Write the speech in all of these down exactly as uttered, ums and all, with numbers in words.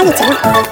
艺节目。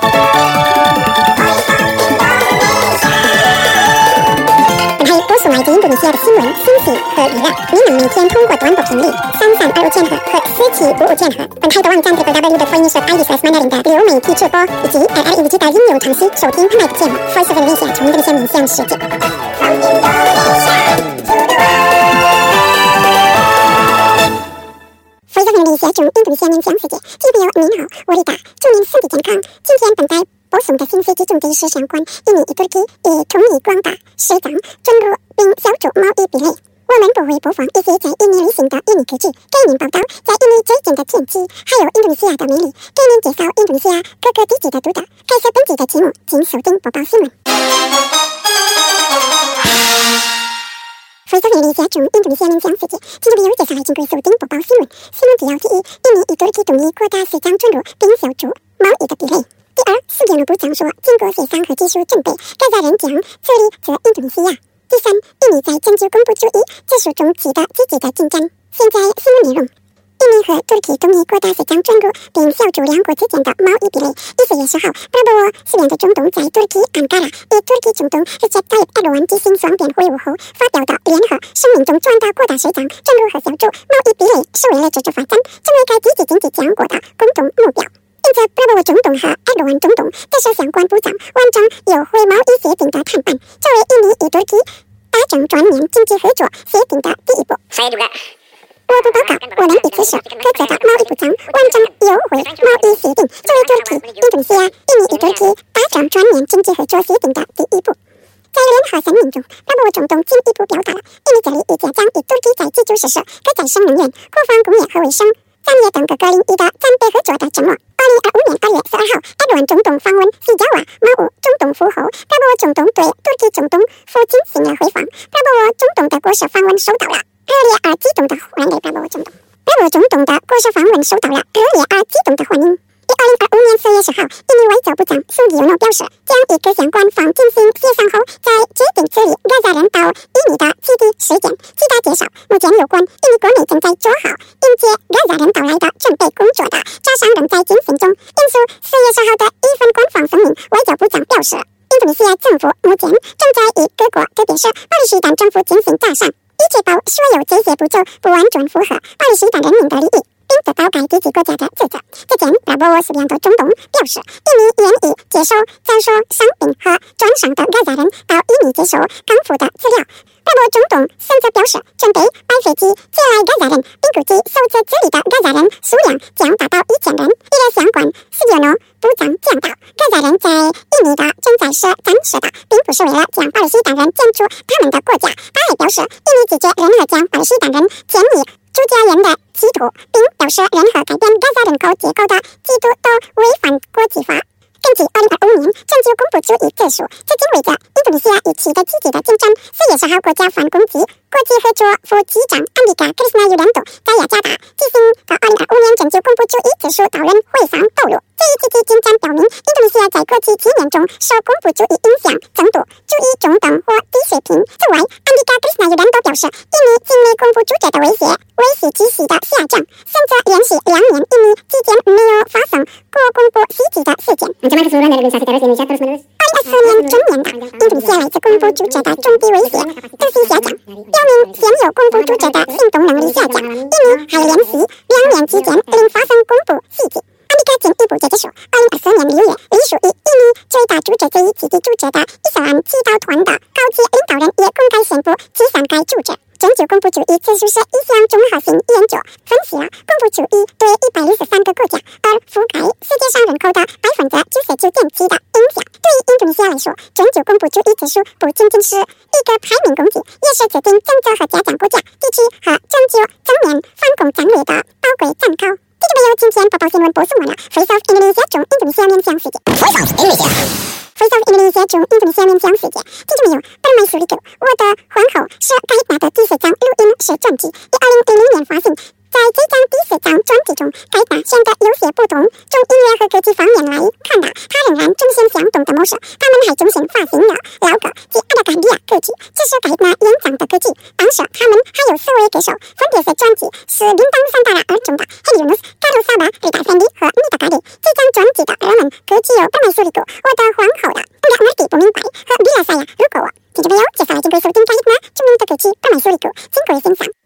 本台播送来自印度尼西亚的新闻、信息和娱乐。您能每天通过短波频率三三二五千赫和四七五五千赫，本台的网站 double-u double-u double-u 的 voice of Alice Mandarin 的流媒体直播，以及 L R 一五 G 的音流程序收听本台的节目。Voice of Indonesia 从印度尼西亚面向世界。Voice of Indonesia 从印度尼西亚面向世界。听众朋友您好，我丽达，祝您身体健康。今天本台播送的信息集中的是相关印尼与土耳其以同意广大市长准入并消除贸易壁垒。我们不会播放一些在印尼旅行的印尼科技，给您报道在印尼最近的天气，还有印度尼西亚的魅力，给您介绍印度尼西亚各个地区的独特。开始本期的节目，请收听播报新闻。Voice of Indonesia 从印度尼西亚面向世界。听众朋友，接下来请各位收听播报新闻。新闻主要提一：印尼与土耳其同意扩大市场准入并消除贸易的壁垒。第二，斯杰诺部长说，经过协商和技术准备，盖萨人将撤离至印度尼西亚。第三，印尼在拯救恐怖主义指数中取得积极的进展。现在新闻内容。印尼和土耳其同意扩大市场准入并消除两国之间的贸易壁垒。一月十号，布拉波沃斯联的总统在土耳其安卡拉与土耳其总统Recep Tayyip Erdogan举行双边会晤后发表的联合声明中，传达扩大市场准入和消除贸易壁垒是为了支持发展，成为该积极经济强国的共同目标。因此，布拉波沃总统和埃尔多安总统这是相关部长完成友会贸易协定的谈判，作为印尼与土耳其达成全面经济合作协定的第一步。 Saya juga。 我不报告，我们以此时各自的贸易部长完成友会贸易协定，作为土耳其、印度尼西亚、印尼与土耳其达成全面经济合作协定的第一步。在联合声明中，布拉波沃总统进一步表达了印尼这里已加强与土耳其在基础设施、可再生能源、国防工业和卫生产业等各个领域的战备合作的承诺。二零二五年二月十二号，埃尔多安总统访问西加瓦马武总统府后，布拉波沃总统对土耳其总统府进行了回访。布拉波沃总统的国事访问受到了热烈而激动的欢迎。布拉波沃总统，布拉波沃总统的国事访问受到了热烈而激动的欢迎。于二零二五年四月十号，印尼外交部长苏吉尤诺表示，将与各相关方进行协商后，再决定处理加萨人到印尼的起地事件。据他介绍，目前有关印尼国内正在做好迎接加萨人到来的准备工作的磋商仍在进行中。引述四月十号的一份官方声明，外交部长表示，印度尼西亚政府目前正在与各国，特别是巴勒斯坦政府进行磋商，以确保所有这些步骤不完全符合巴勒斯坦人民的利益，并得到该地区国家的支持。之前，布拉波沃斯联的总统表示，印尼愿意接收遭受伤病和转伤的加萨人到印尼接受康复的治疗。布拉波沃总统甚至表示，准备派飞机接来加萨人，并估计受此治理的加萨人数量将达到一千人。一个相关斯杰诺部长讲到，加萨人在印尼的存在是真实的，并不是为了将巴勒斯坦人赶出他们的国家。他还表示，印尼拒绝任何将巴勒斯坦人迁移朱家人的企图，并表示任何改变加萨人口结构的企图都违反国际法。根据二零二五年拯救恐怖主义指数，至今为止，印度尼西亚已取得积极的进展。四月十号，国家反攻击国际合作副机长安迪卡·克里斯纳尤兰多在雅加达举行的二零二五年拯救恐怖主义指数讨论会上透露，这一积极进展表明，印度尼西亚在过去七年中受恐怖主义影响程度处于中等或低水平。此外，安迪卡·克里斯纳尤兰多表示，印尼境内恐怖主义的威胁维持继续的下降，甚至连续两年印尼之间没有发生过恐怖袭击的事件。 Macam mana keseluruhan dari organisasi teroris Indonesia terus menerus？ 二零二四年中年的印度尼西亚来自恐怖组织的中低威胁持续下降，表明现有恐怖组织的行动能力下降。印尼还连续两年期间零发生恐怖袭击。安迪卡进一步解释说，二零二四年六月，隶属于印尼最大组织之一基地组织的伊斯兰祈祷团的高级领导人也公开宣布解散该组织。拯救恐怖主义指数是一项综合性研究，分析了恐怖主义对一百六十三个国家而覆盖世界上人口的百分之九十九点七的影响。对于印度尼西亚来说，拯救恐怖主义指数不仅仅是一个排名工具，也是制定政策和加强国家、地区和全球正面反攻战略的宝贵参考。听众朋友，今天播报新闻播送完了。Voice of Indonesia 从印度尼西亚面向世界。 Voice of Indonesia。 Voice of Indonesia 从印度尼西亚面向世界。听众朋友，本麦苏里狗，我的皇后是盖纳的第四张录音室专辑，于二零零零年发行。 在这张第四张专辑中，该大显得有些不同。从音乐和歌技方面来看的，他仍然呈现相同的模式。他们还重新发行了老歌及阿达嘎利亚歌曲，这是该那演唱的歌曲。当时他们还有四位歌手，分别是专辑是铃铛三大二中的 Henry Yunus、卡鲁萨巴、瑞达芬迪和米达嘎利。这张专辑的热门歌曲有《本来苏里古》、我的皇后了、我的马蒂不明白和比拉萨亚。如果我听众朋友接下来就会收听该那著名的歌曲《本来苏里古》，请各位欣赏。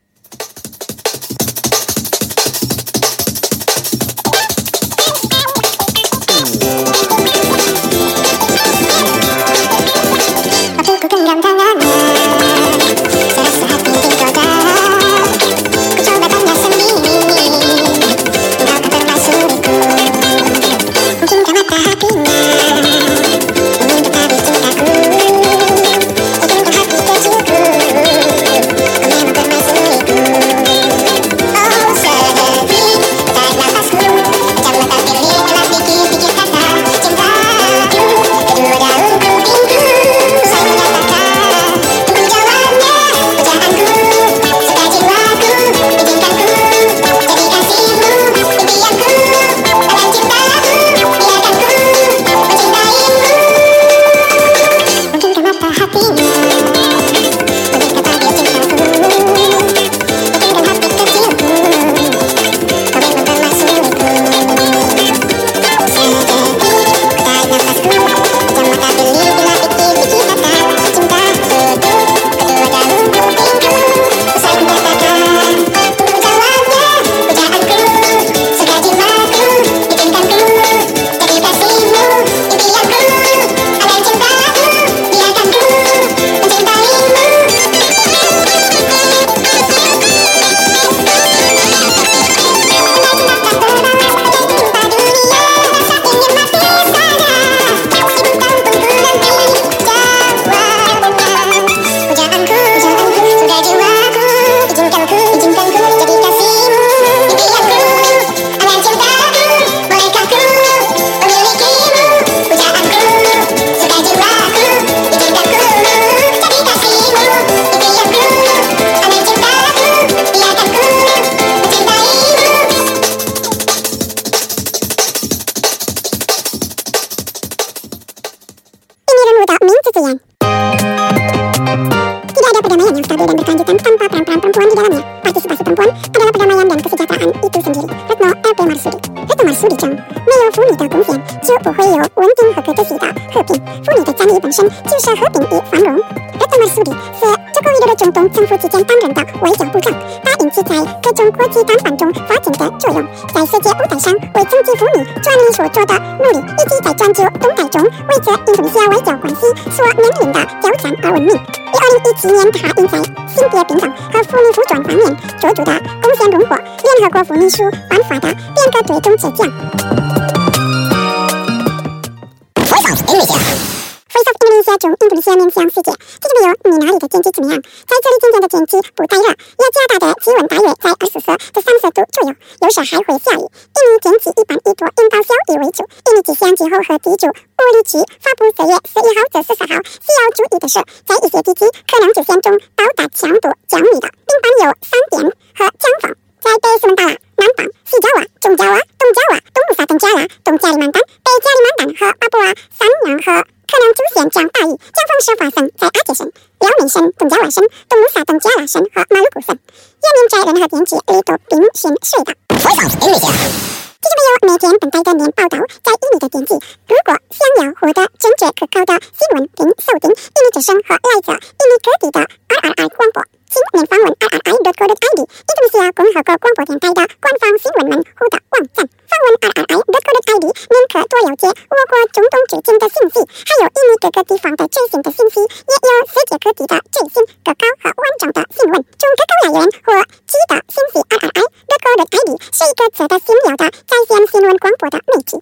就不会有稳定和可持续的和平。妇女的战役本身就是和平与繁荣。热多马苏里是这个维的中东政府之间担任的外交部长，他引起在各种国际谈判中发展的作用，在世界舞台上为征集妇女专利所做的努力，以及在全球动态中为着印度尼西亚外交关系所面临的挑战而闻名。以二零一七年他因在性别平等和妇女服装方面做出的贡献荣获联合国妇女署颁发的变革对种子奖。Voice of Indonesia 中，印度尼西亚面向世界。这就没有你哪里的天气怎么样？在这里今天的天气不太热，亚加达的气温大约在二十摄至三十度左右，有时还会下雨。印尼天气一般以多云到小雨为主。印尼气象机构和地质物理局发布四月十一号至十四号需要注意的是，在一些地区可能出现中到达强度较密的并伴有闪电和强风。在北苏门答腊、南方、西爪哇、中爪哇、东爪哇、东努沙登加拉、东加里曼丹、北加里曼丹和巴布亚三洋河可能出现降大雨，降风时发生在阿杰省、辽宁省、东爪哇省、东努沙登加拉省和马鲁古省，也免在任何天气里都冰雪水的。这就没有每天等待的年报道，在印尼的天气。如果想要获得正确可靠的新闻，并收听印尼之声和来自印尼各地的 R R I 广播，请您访问 R R I dot co dot I D 印度尼西亚共和国广播电台的官方新闻门户的网站。访问 R R I dot co dot I D 您可多了解我国中东最近的信息，还有印尼各个地方的最新的信息，也有世界各地的最新、可靠和完整的新闻。从可靠来源或记得信息 R R I dot co dot I D 是一个值得信赖的在线新闻广播的媒体。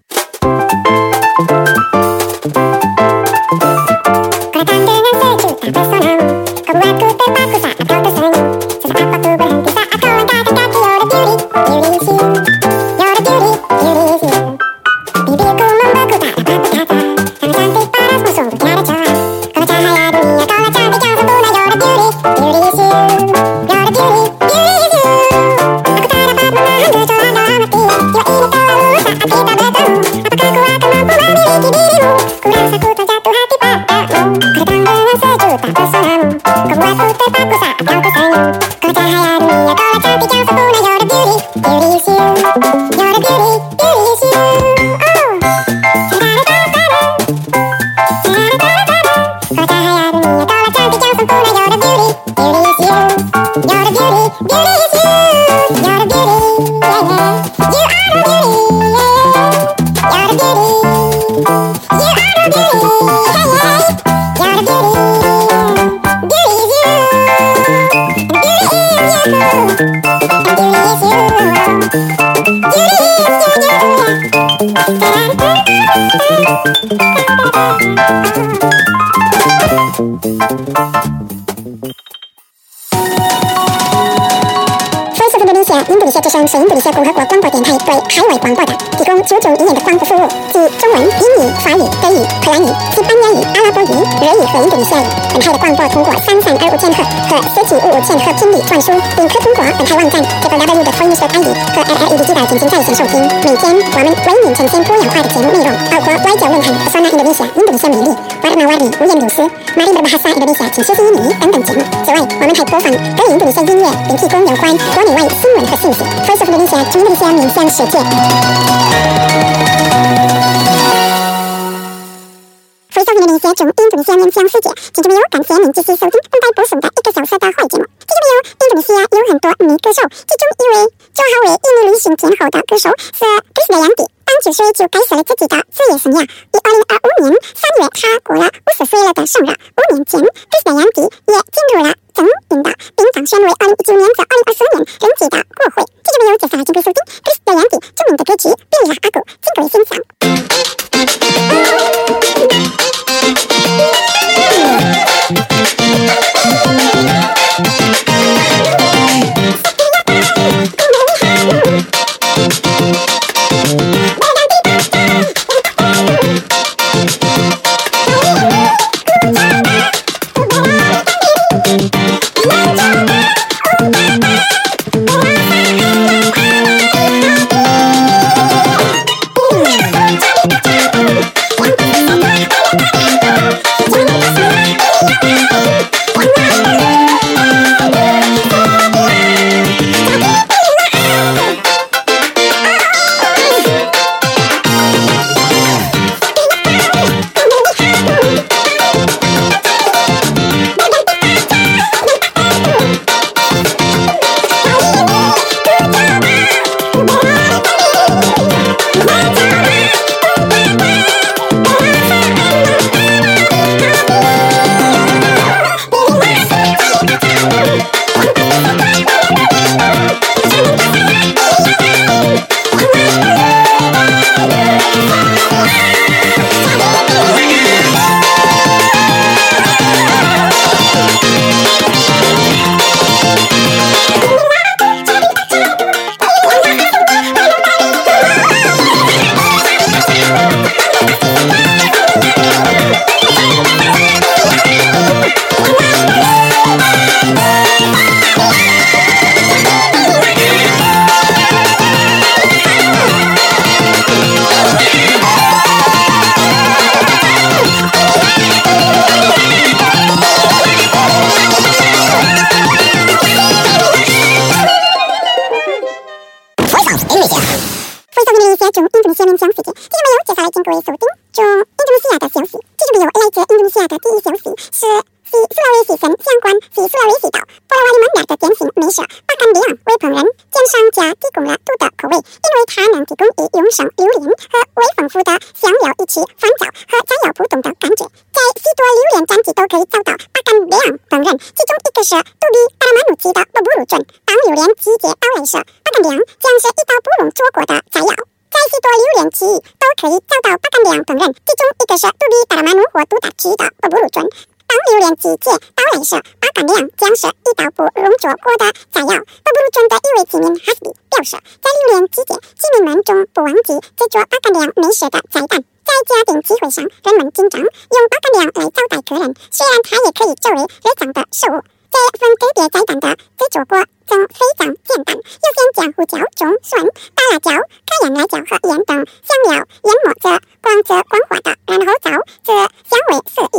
印度尼西亚之声是印度尼西亚共和国广播电台对海外广播的提供九种语言的广播服务，即中文、英语、法语、德语、荷兰语、西班牙语、阿拉伯语、日语和印度尼西亚语。本台的广播通过三三二五千赫和四七五五千赫频率传输，并可通过本台网站 w w w dot voice dot I D 和 L L E D 机台进行在线收听。每天我们为您呈现多样化的节目内容，包括外交论坛、Pesona Indonesia、印度尼西亚魅力、瓦尔纳瓦里、五颜六色、马里德巴哈萨印度尼西亚请学习英语等等节目。此外，我们还播放各印度尼西亚音乐，并提供有关国内外新闻和信息。Voice of Indonesia，从印度尼西亚面向世界。Voice of Indonesia，从印度尼西亚面向世界。听众朋友，感谢您继续收听本台播送的一个小时的坏节目。听众朋友，印度尼西亚有很多女歌手，其中一位做好为印尼旅行天后的歌手是克里斯蒂安蒂。当九岁就开始了自己的职业生涯。于二零二五年三月，她过了五十岁了的生日。五年前，克里斯蒂安蒂也进入了正印的，并当选为二零一九年至二零二四年任期的国会。听众朋友，接下来请收听克里斯蒂安蒂著名的歌曲《比利亚阿古》，请各位欣赏。从印度尼西亚面向世界。听众朋友，接下来请各位收听从印度尼西亚的消息。听众朋友，来自印度尼西亚的第一消息是西苏拉威西省相关西苏拉威西岛波拉瓦里曼亚的典型美食巴干里昂为烹饪煎商家提供了独特口味，因为它能提供以永生榴莲和微丰富的香料一起翻炒和炸药不同的感觉。在许多榴莲专辑都可以找到巴干里昂烹饪，其中一个是杜比达拉马努奇的布鲁准。当榴莲季节到来时，巴干里昂将是一道不用做过的炸药。在许多榴莲区域都可以找到巴干里昂烹饪，其中一个是杜比达拉马努或杜达区的布鲁准。当榴莲季节到来时，巴干里昂将是一道不用做过的炸药。布鲁准的一位居民哈斯比表示，在榴莲季节，居民们总不忘记制作巴干里昂美食的彩蛋。在家庭聚会上，人们经常用巴干里昂来招待客人，虽然它也可以作为日常的食物。这份特别彩蛋的制作过程非常简单，优先将胡椒、葱、蒜、大辣椒、开盐辣椒和盐等香料研磨着光泽光滑的，然后照着香味示意。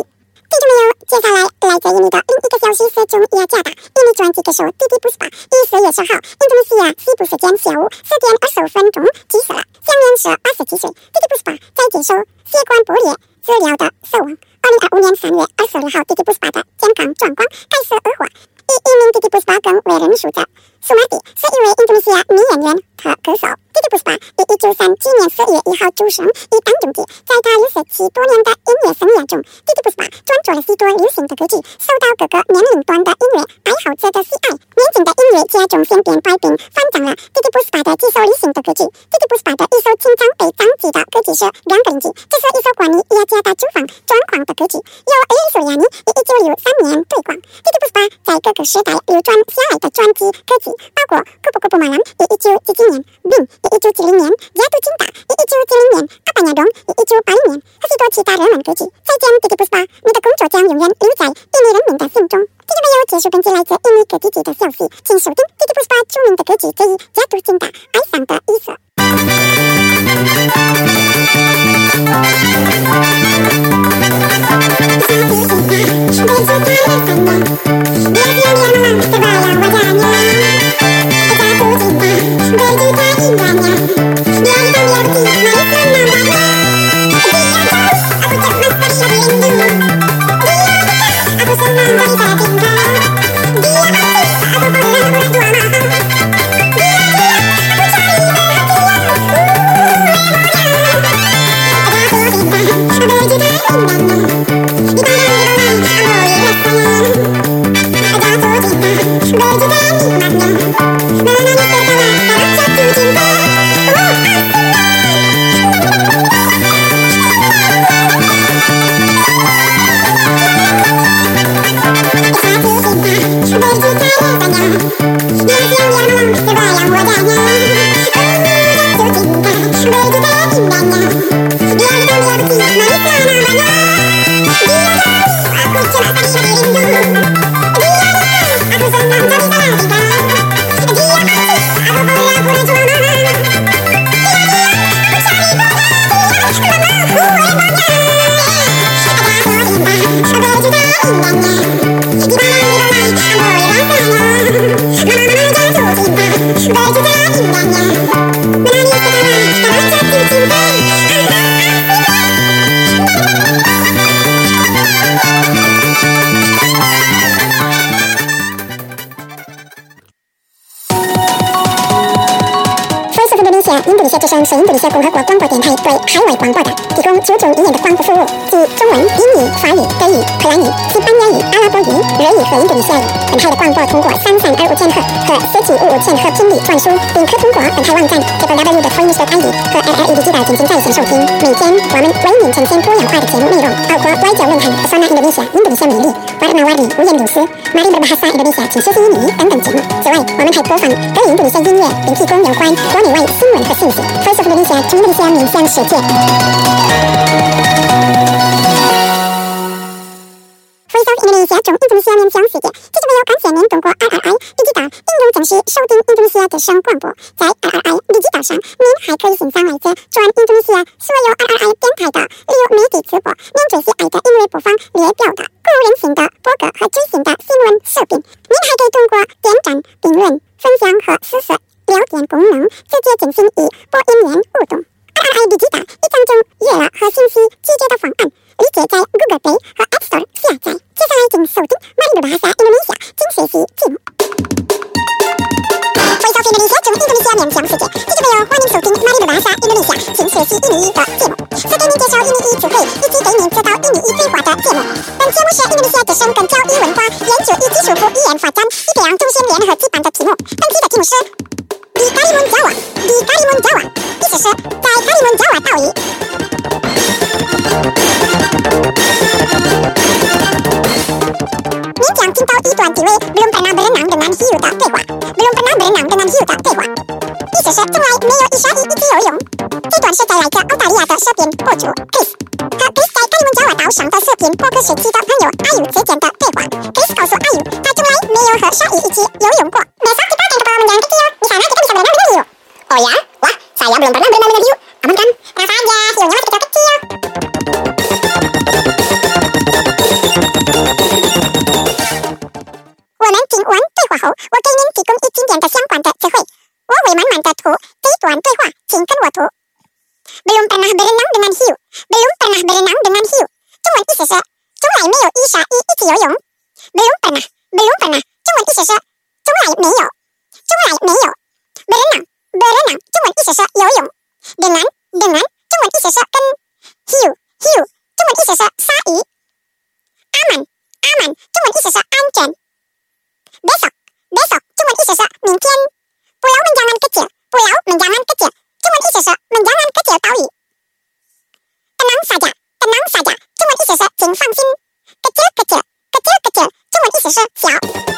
听众朋友，接下来来自印尼的另一个消息是从雅加达，印尼专辑歌手蒂蒂布斯巴于十月十号，印度尼西亚西部时间下午四点二十五分钟去世了，享年是八十七岁。蒂蒂布斯巴在接受血管破裂治疗的死亡。二零二五年三月二十六号，蒂蒂布斯巴的健康状况开始恶化。以一名蒂蒂布斯巴更为人熟知。苏马蒂是一位印度尼西亚女演员和歌手。蒂蒂布斯巴于一九三七年四月一号出生于当中地，在他六十七多年的音乐生涯中，蒂蒂布斯巴创作了许多流行的歌曲，受到各个年龄段的音乐爱好者的喜爱。年轻的音乐家中千变百变，翻唱了蒂蒂布斯巴的几首流行的歌曲。蒂蒂布斯巴的一首经常被掌记的歌曲是《两个人机》，这是一首关于雅加达住房状况的歌曲，由艾丽索亚尼于一九六三年推广。蒂蒂布斯巴在各个时代流传下来的专辑歌曲包括《库布库布马兰》于一九七七年，《Bing》于一九七零年，《加杜金达》于一九七零年，《阿巴亚东》于一九八零年，和许多其他热门歌曲。再见，蒂蒂布斯巴，你的工作将永远留在印尼人民的心中。听众朋友，结束本期来自印尼歌曲集的消息，请收听蒂蒂布斯巴著名的歌曲之一《加杜金达》，爱上的意思。印度尼西亚之声是印度尼西亚共和国广播电台对海外广播的提供九种语言的广播服务，即中文、英语、法语、德语、荷兰语、西班牙语、阿拉伯语、日语和印度尼西亚语。本台的广播通过三三二五千赫和四七五五千赫频率传输，并可通过本台网站 w w w dot voice dot I D 和 L L E D 进行在线收听。每天我们为您呈现多样化的节目内容，包括外交论坛、Pesona Indonesia、印度尼西亚美丽、Warna-Warni 五颜六色、Mari Berbahasa Indonesia 请学习印尼语等等节目。此外，我们还播放各印度尼西亚音乐，并提供有关国内外新闻和信息。Voice of Indonesia， 从印度尼西亚面向世界。Voice of Indonesia， 从印度尼西亚面向世界。听众朋友，感谢您通过 R R I Digital 应用程序收听印度尼西亚之声广播。在 R R I Digital 上，您还可以欣赏来自全印度尼西亚所有 R R I 电台的旅游媒体直播，您最喜爱的音乐播放列表的鼓舞人心的播客和最新的新闻视频。您还可以通过点赞、评论、分享和实时聊天功能，直接进行与播音员互动。R R I Digital 一张中阅览和信息集结的方案，立即在 Google Play 和 App Store 下载。接下来请收听 Mari Berbahasa Indonesia， 请学习节目。Voice of Indonesia， 从印度尼西亚面向世界。听众朋友，欢迎收听 Mari Berbahasa Indonesia， 请学习印尼语的节目。是给您介绍印尼语词汇以及给您指导印尼语对话的节目。本节目是印度尼西亚之声跟教育文化研究与技术部语言发展与培养中心联合举办的题目。本期的题目是Di Karimun Jawa， Di Karimun Jawa， 意思是在卡里蒙加瓦岛屿。您将听到一段题为 Belum pernah berenang dengan hiu 的对话 ，Belum pernah berenang dengan hiu 的对话，意思是从来没有与鲨鱼一起游泳。这段是在来自澳大利亚的视频博主 Chris 和 Chris 在卡里蒙加瓦岛上的视频播客时期的朋友阿宇之间的对话。Chris 告诉阿宇，他从来没有和鲨鱼一起游泳过。Besok kita akan ke bawah menjelang kecil, di sana kita bisa berenang dengan hiu. Oh ya? Wah, saya belum pernah berenang dengan hiu. Aman kan? Tenang saja, hiunya masih kecil-kecil. 后，我给您提供与景点的相关的词汇，我会慢慢的读这一段对话，请跟我读。Belum pernah berenang dengan hiu. Belum pernah berenang dengan hiu. 中文意思是从来没有与鲨鱼一起游泳。Belum pernah, belum pernah. 中文意思是从来没有，从来没有。Berenang, berenang. 中文意思是游泳。Dengan, dengan. 中文意思是跟。Hiu, hiu. 中文意思是鲨鱼。Aman, aman. 中文意思是安全。Besok, besok. 中文意思是明天。Pulau Menjangan kecil, pulau Menjangan kecil. 中文意思是Menjangan kecil岛屿。Tenang saja, tenang saja. 中文意思是请放心。Kecil kecil, kecil kecil. 中文意思是小。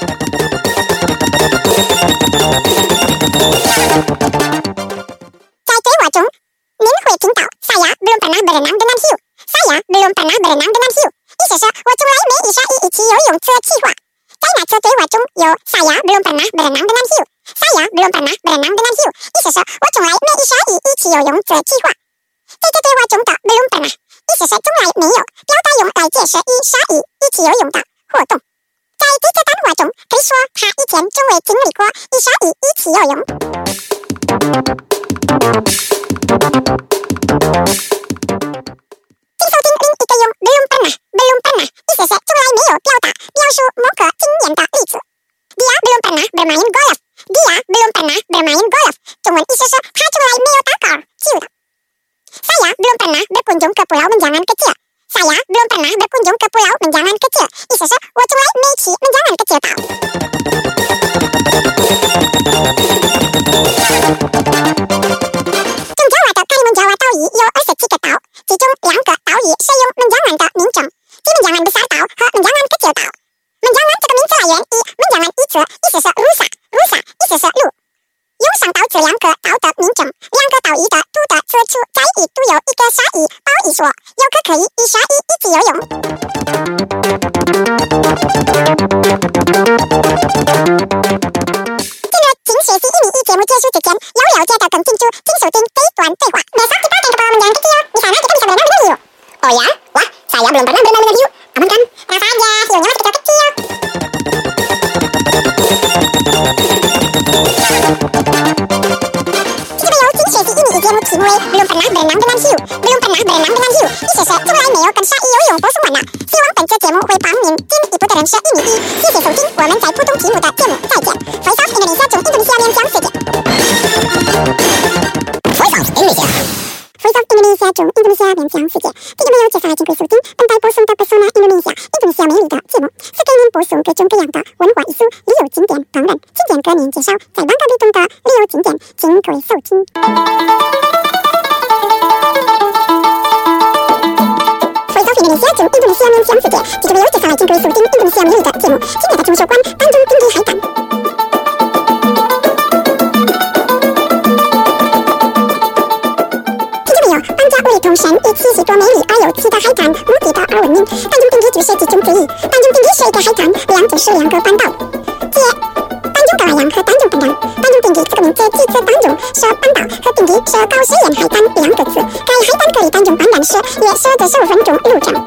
在对话中，您会听到 Saya belum pernah berenang dengan hiu. Saya belum pernah berenang dengan hiu. 意思是我从来没与鲨鱼一起游泳这计划。在那次对话中有 Saya belum pernah berenang dengan hiu. Saya belum pernah berenang dengan hiu. 意思是我从来没与鲨鱼一起游泳这计划。在这对话中的 belum pernah 意思是从来没有，表达用来解释与鲨鱼一起游泳的活动。在这个单话中，可以说他以前从未经历过与鲨鱼一起游泳。请收听另一个用 belum pernah belum pernah 意思是从来没有表达描述某个经验的例子。Dia belum pernah bermain golf. Dia belum pernah bermain golf. 中文意思是他从来没有打高尔夫球的。Saya belum pernah berkunjung ke Pulau Menjangan kecil. Saya belum pernah berkunjung ke Pulau Menjangan kecil. 意思是我从来没去 Menjangan kecil 岛。中爪哇的卡里蒙爪哇岛屿有二十七个岛，其中两个岛屿使用 Menjangan 的名称，即 Menjangan besar 岛和 Menjangan kecil 岛。Menjangan 这个名词来源于 Menjangan 一词，意思是 rusa，rusa 意思是路。用上岛这两个岛的名称，两个岛屿的土的此处在一独有一个鲨鱼褒义说，游客可以与鲨鱼一起游泳。进入请学习英语节目结束之前，要了解的更清楚，请收听这一段对话。Besok kita akan ke Pulau Menjangan kecil. Di sana kita bisa berenang dengan hiu. Oh ya? Wah, saya belum pernah berenang dengan hiu. Aman kan? Tenang saja, hiunya masih kecil-kecil. Belum pernah berenang dengan hiu. Belum pernah berenang dengan hiu. 意思是从来没有跟鲨鱼游泳播送完了。希望本次节目会帮您进一步的认识英语。谢谢收听，我们在普通题目的节目再见。Voice of Indonesia 中印度尼西亚联讲世界。Voice of Indonesia。Voice of Indonesia 中印度尼西亚联讲世界。听众朋友，接下来请贵收听本台播送的 Persona Indonesia 印度尼西亚美丽的节目，是给您播送各种各样的文化艺术、旅游景点、烹饪、景点个人介绍，在网格律动的旅游景点，请各位收听。印度尼西亚中印度尼西亚联讲世界，记住没有？接下来请各位收听印度尼西亚美丽的节目，今年的中秋关当中顶级海胆。听众朋友，邦加乌里同神以栖息多美丽而有趣的海胆目的的而闻名，当中顶级就是其中之一。当中顶级是一个海胆，两者是两个半岛，即当中高海洋和当中本洋。当中顶级这个名字即指当中是半岛和顶级是高水源海胆两个字。该海胆可以当中半览时约十至十五分钟路程。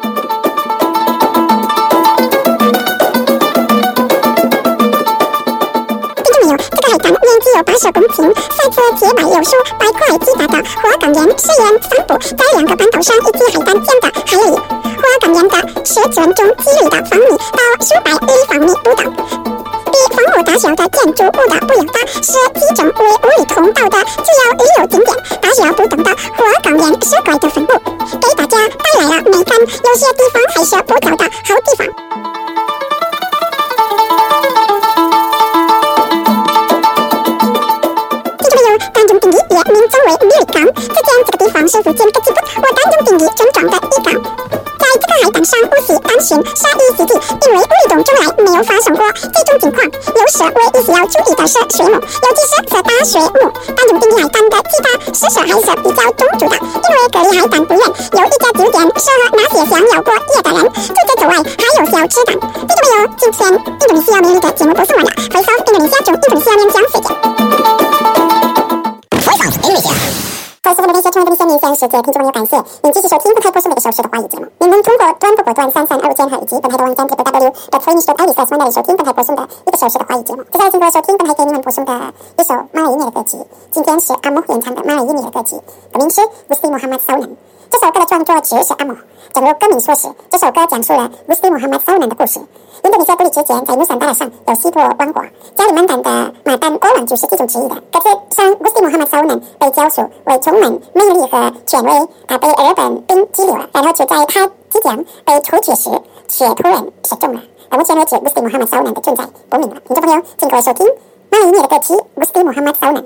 这个海胆面积有八十公顷，赛车洁白有数百块巨大的花岗岩石岩散布在两个半岛上以及海胆间的海里。花岗岩的石层中积累的方米到数百立方米不等。比房屋大小的建筑物的不有的是集中为五里通道的主要旅游景点，大小不等的花岗岩石块的分布，给大家带来了美看，有些地方还是不错的好地方。当中定义也名称为米里港，只见这个地方是附近格吉布或当中定义村庄的一港。在这个海滩上不惜担心鲨鱼袭击，因为乌里洞从来没有发生过这种情况。有时唯一需要注意的是水母，尤其是这大水母。当中定义海滩的其他设施还是比较充足的，因为隔离海滩不远有一家酒店，适合那些想要过夜的人。除此之外，还有小吃档。听众朋友，今天印度尼西亚美丽的节目播送完了，回收印度尼西亚中印度尼西亚联讲世界。在所有的那些成为的一些面向世界听众朋友，感谢您继续收听本台播送每个小时的华语节目。您能通过端播播段三三二五键和以及本台的网站 double-u double-u double-u dot voice dot i d 收听本台播送的一个小时收视的华语节目。接下来请各位收听本台给你们播送的一首马来音乐的歌曲。今天是阿莫演唱的马来音乐的歌曲，歌名是 Gusti Muhammad Saunan。这首歌的创作者是阿莫。正如歌名所示，这首歌讲述了 Gusti Muhammad Saunan 的故事。印度尼西亚独立之前，在努山大岛上有西婆王国，加里曼丹的马丹国王就是其中之一的。歌词上 Gusti Muhammad Saunan 被教授为充满魅力和权威，他被日本兵激流了，然后就在他即将被处决时，却突然失踪了。到目前为止 ，Gusti Muhammad Saunan 的存在不明了。听众朋友，请各位收听马来音乐的歌曲 Gusti Muhammad Saunan。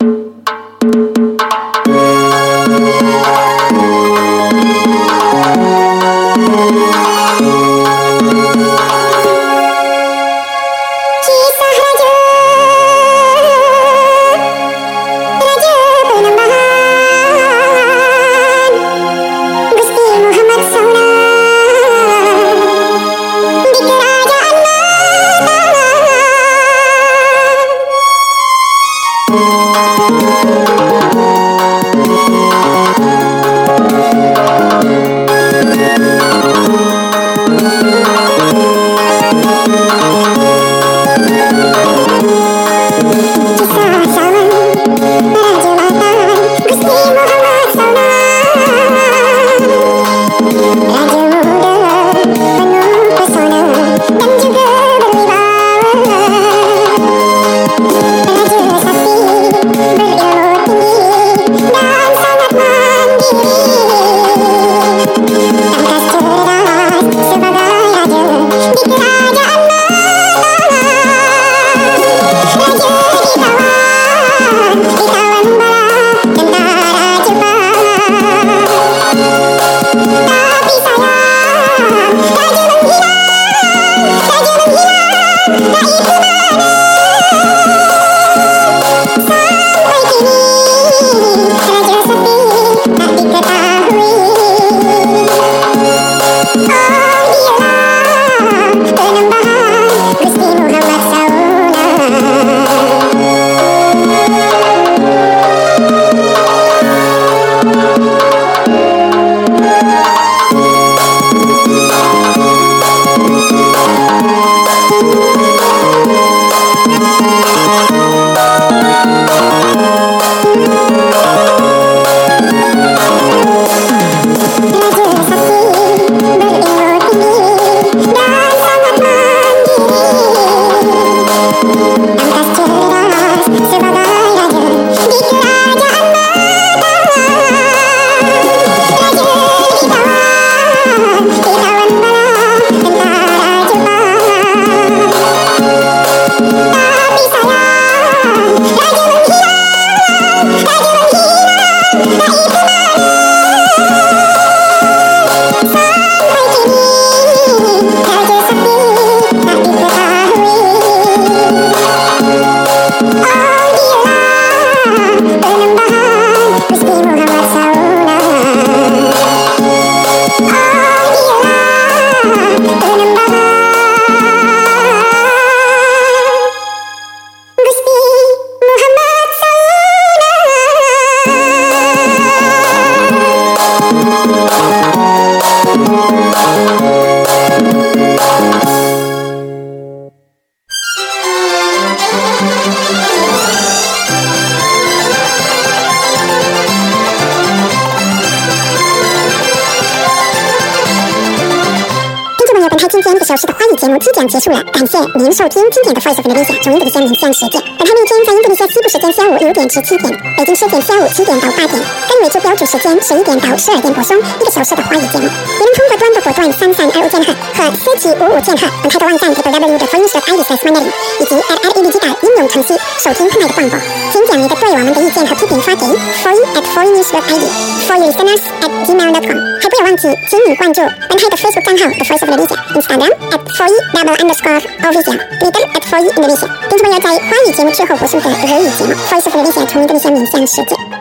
今天一个小时的华语节目即将结束了，感谢您收听今天的 Voice of Indonesia 从印度尼西亚冥想时间。本台每天在印度尼西亚西部时间下午六点至七点，北京时间下午七点到八点，跟美洲标准时间十一点到十二点播送一个小时的华语节目。你能通过短波波段三三二五千赫和四七五五千赫，本台的网站 double-u double-u double-u 点 voice dot i d slash mandarin 以及 at at edg 应用程序收听本台的广播。请将你的对我们的意见和批评发给 four at four news dot i d for you listeners at gmail dot com。还不要忘记，请你关注本台的 Facebook 账号 The Voice of Indonesia、Instagram at four double underscore official、Twitter at four Indonesia。听众朋友在华语节目之后播送的日语节目 Voice of Indonesia 从印度尼西亚冥想世界。